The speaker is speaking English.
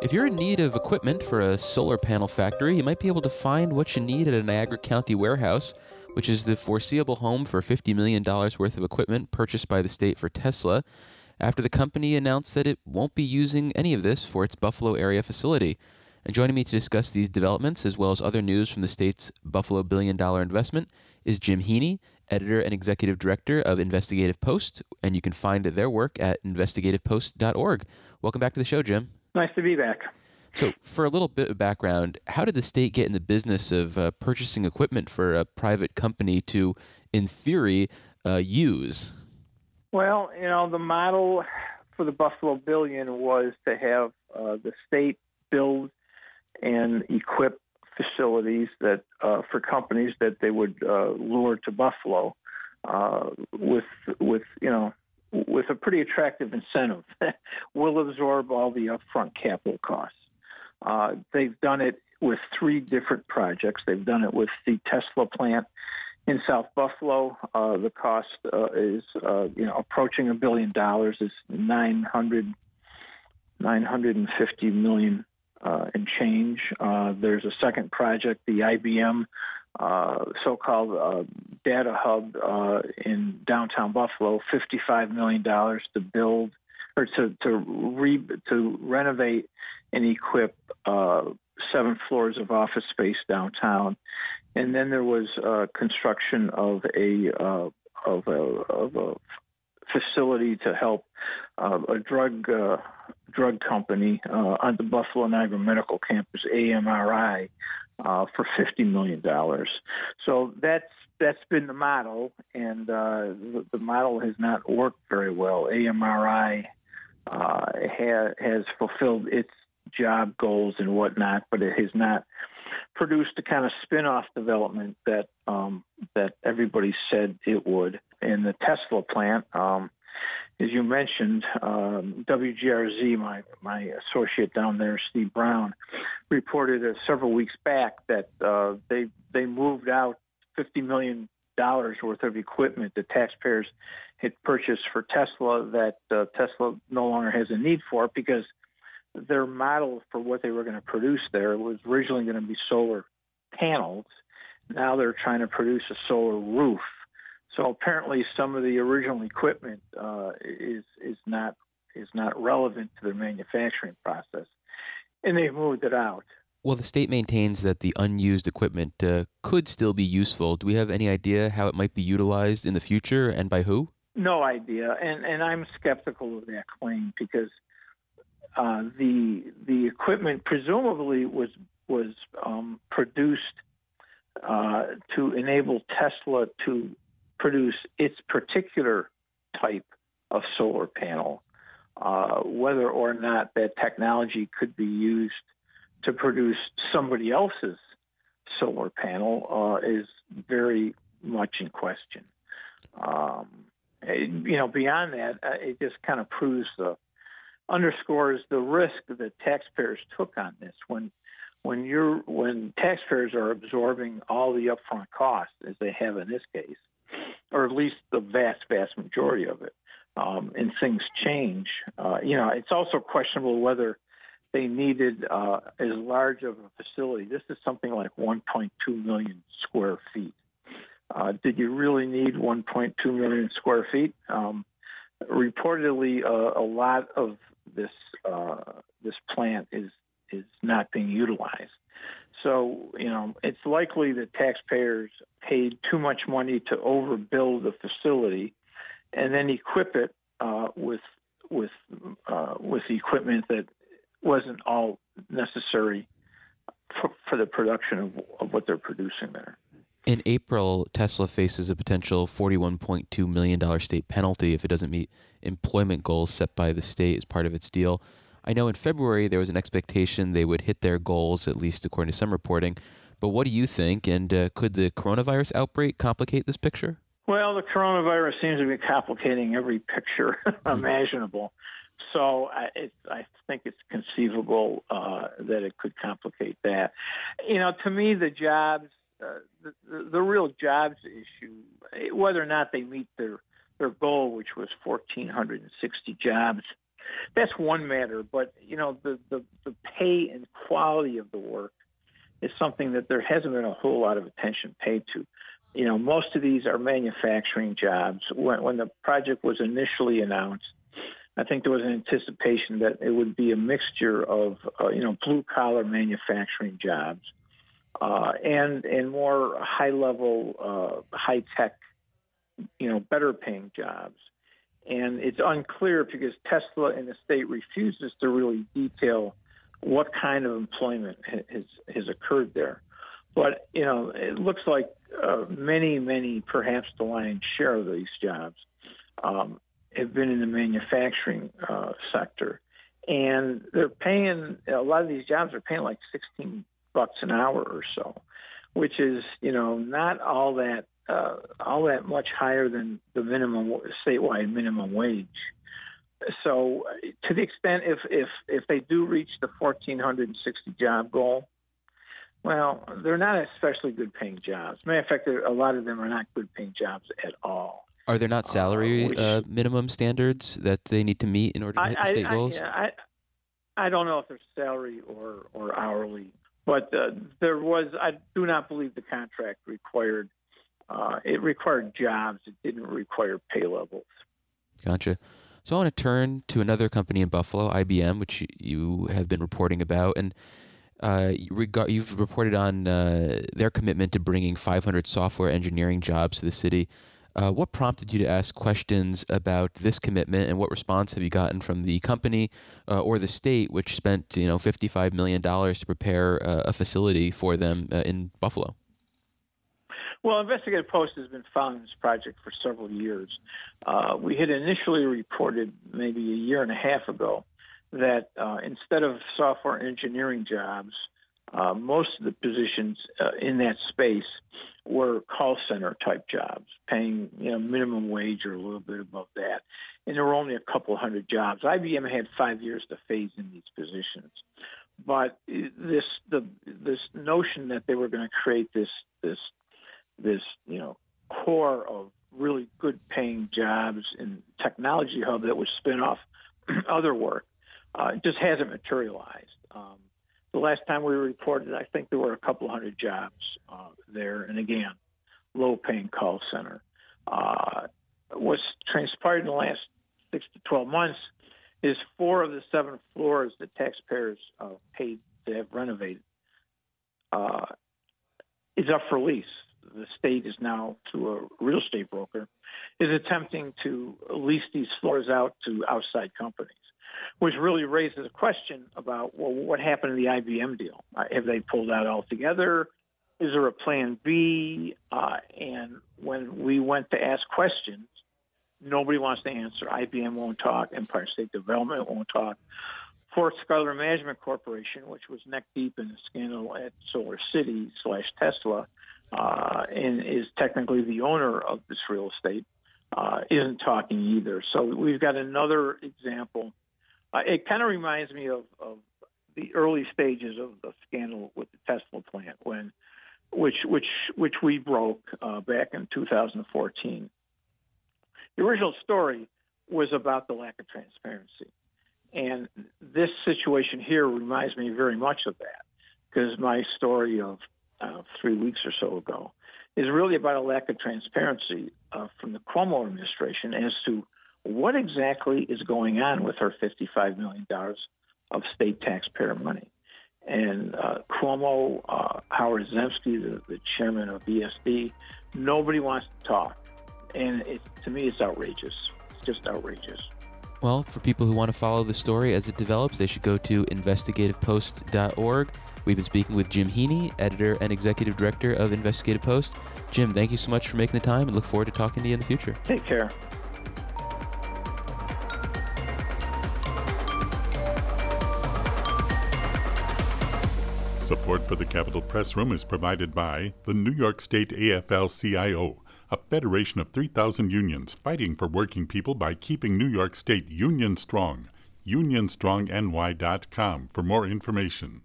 If you're in need of equipment for a solar panel factory, you might be able to find what you need at a Niagara County warehouse, which is the foreseeable home for $50 million worth of equipment purchased by the state for Tesla, after the company announced that it won't be using any of this for its Buffalo area facility. And joining me to discuss these developments, as well as other news from the state's Buffalo billion-dollar investment, is Jim Heaney, editor and executive director of Investigative Post, and you can find their work at investigativepost.org. Welcome back to the show, Jim. Nice to be back. So, for a little bit of background, how did the state get in the business of purchasing equipment for a private company to, in theory, use? Well, the model for the Buffalo Billion was to have the state build and equip facilities that for companies that they would lure to Buffalo with a pretty attractive incentive. We'll absorb all the upfront capital costs. They've done it with three different projects. They've done it with the Tesla plant in South Buffalo. The cost is approaching $1 billion. It's $950 million and change. There's a second project, the IBM so-called data hub in downtown Buffalo, $55 million to build or to renovate and equip 7 floors of office space downtown. And then there was construction of a facility to help a drug company on the Buffalo Niagara Medical Campus, AMRI, for $50 million. So that's been the model, and the model has not worked very well. AMRI has fulfilled its job goals and whatnot, but it has not produced the kind of spin-off development that everybody said it would. In the Tesla plant, as you mentioned, WGRZ, my associate down there, Steve Brown, reported several weeks back that they moved out $50 million worth of equipment that taxpayers had purchased for Tesla that Tesla no longer has a need for, because their model for what they were going to produce there was originally going to be solar panels. Now they're trying to produce a solar roof. So apparently, some of the original equipment is not relevant to their manufacturing process, and they've moved it out. Well, the state maintains that the unused equipment could still be useful. Do we have any idea how it might be utilized in the future, and by who? No idea, and I'm skeptical of that claim, because the equipment presumably was produced to enable Tesla to produce its particular type of solar panel. Whether or not that technology could be used to produce somebody else's solar panel is very much in question. Beyond that, it just kind of underscores the risk that taxpayers took on this. When taxpayers are absorbing all the upfront costs, as they have in this case, or at least the vast majority of it, and things change. It's also questionable whether they needed as large of a facility. This is something like 1.2 million square feet. Did you really need 1.2 million square feet? Reportedly, a lot of this plant is not being utilized. So, it's likely that taxpayers paid too much money to overbuild the facility and then equip it with equipment that wasn't all necessary for the production of what they're producing there. In April, Tesla faces a potential $41.2 million state penalty if it doesn't meet employment goals set by the state as part of its deal. I know in February there was an expectation they would hit their goals, at least according to some reporting. But what do you think? And could the coronavirus outbreak complicate this picture? Well, the coronavirus seems to be complicating every picture imaginable. So I think it's conceivable that it could complicate that. To me, the jobs, the real jobs issue, whether or not they meet their goal, which was 1,460 jobs that's one matter. But the pay and quality of the work is something that there hasn't been a whole lot of attention paid to. Most of these are manufacturing jobs. When the project was initially announced, I think there was an anticipation that it would be a mixture of blue collar manufacturing jobs and more high level, high tech, better paying jobs. And it's unclear because Tesla and the state refuses to really detail what kind of employment has occurred there. But, it looks like many, perhaps the lion's share of these jobs have been in the manufacturing sector. And they're paying, a lot of these jobs are paying like $16 an hour or so, which is, not all that much higher than the statewide minimum wage. So to the extent if they do reach the 1,460 job goal, well, they're not especially good paying jobs. Matter of fact, a lot of them are not good paying jobs at all. Are there not salary minimum standards that they need to meet in order to hit the state goals? I don't know if they're salary or hourly, but there was. I do not believe the contract required. It required jobs. It didn't require pay levels. Gotcha. So I want to turn to another company in Buffalo, IBM, which you have been reporting about, and you've reported on their commitment to bringing 500 software engineering jobs to the city. What prompted you to ask questions about this commitment, and what response have you gotten from the company or the state, which spent $55 million to prepare a facility for them in Buffalo? Well, Investigative Post has been following this project for several years. We had initially reported maybe a year and a half ago that instead of software engineering jobs, most of the positions in that space were call center type jobs, paying minimum wage or a little bit above that. And there were only a couple hundred jobs. IBM had 5 years to phase in these positions. But this notion that they were going to create this core of really good paying jobs in technology hub that would spin off other work just hasn't materialized. The last time we reported, I think there were a couple hundred jobs there, and again, low paying call center. What's transpired in the last 6 to 12 months is 4 of the 7 floors that taxpayers paid to have renovated is up for lease. The state is now, through a real estate broker, is attempting to lease these floors out to outside companies, which really raises a question about, well, what happened to the IBM deal? Have they pulled out altogether? Is there a plan B? And when we went to ask questions, nobody wants to answer. IBM won't talk. Empire State Development won't talk. Fort Schuyler Management Corporation, which was neck deep in the scandal at Solar City / Tesla, and is technically the owner of this real estate, isn't talking either. So we've got another example. It kind of reminds me of the early stages of the scandal with the Tesla plant, which we broke back in 2014. The original story was about the lack of transparency. And this situation here reminds me very much of that, because my story of 3 weeks or so ago is really about a lack of transparency from the Cuomo administration as to what exactly is going on with our $55 million of state taxpayer money. And Cuomo, Howard Zemsky, the chairman of ESD, nobody wants to talk. And to me, it's outrageous. It's just outrageous. Well, for people who want to follow the story as it develops, they should go to investigativepost.org. We've been speaking with Jim Heaney, editor and executive director of Investigative Post. Jim, thank you so much for making the time, and look forward to talking to you in the future. Take care. Support for the Capitol Press Room is provided by the New York State AFL-CIO, a federation of 3,000 unions fighting for working people by keeping New York State union strong. UnionStrongNY.com for more information.